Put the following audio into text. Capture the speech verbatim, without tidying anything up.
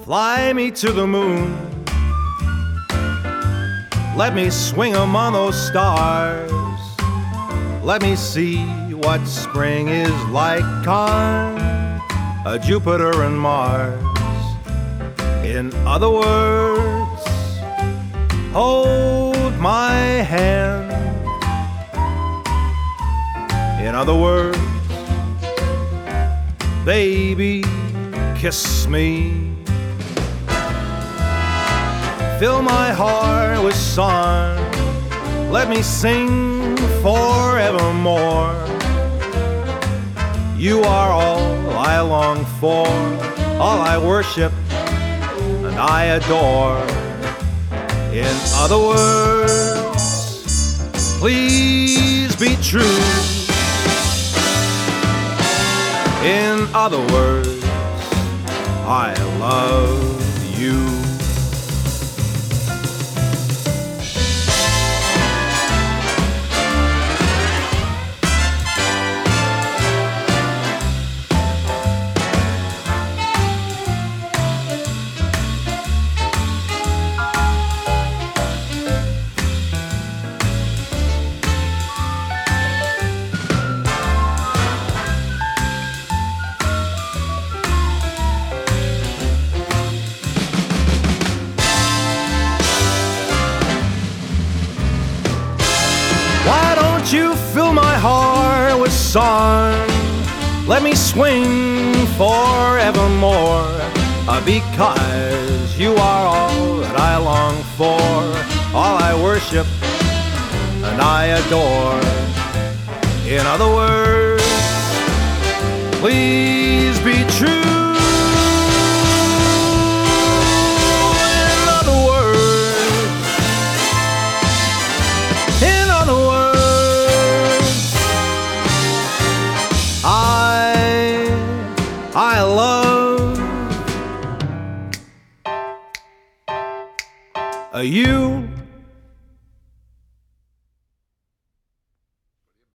Fly me to the moon. Let me swing among those stars. Let me see what spring is like on a Jupiter and Mars. In other words, hold my hand. In other words, baby, kiss me. Fill my heart with song. Let me sing forevermore. You are all I long for, all I worship and I adore. In other words, please be true. In other words, I love you. Why don't you fill my heart with song? Let me swing forevermore. Uh, because you are all that I long for, all I worship and I adore. In other words, please be true. I love you.